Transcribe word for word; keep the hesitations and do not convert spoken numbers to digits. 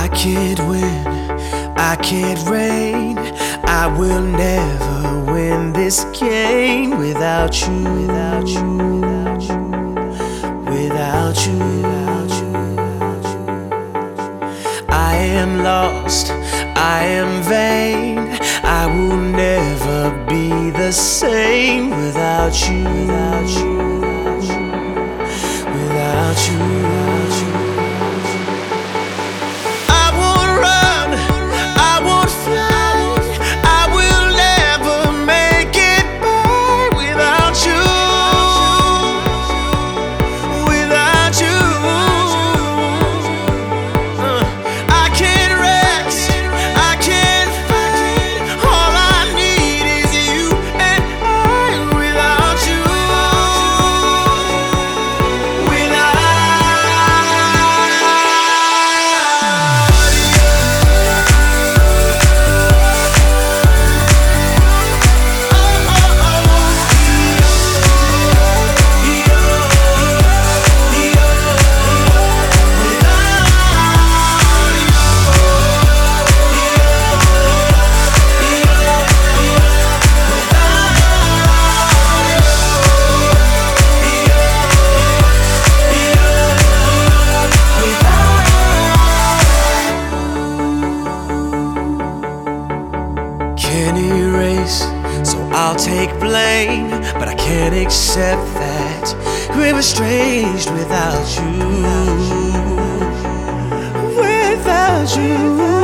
I can't win, I can't reign. I will never win this game without you, without you, without you, without you, without you, without you. I am lost, I am vain. I will never be the same without you, without you, without you, without you, without you. Can't erase, so I'll take blame, but I can't accept that we're estranged without you, without you.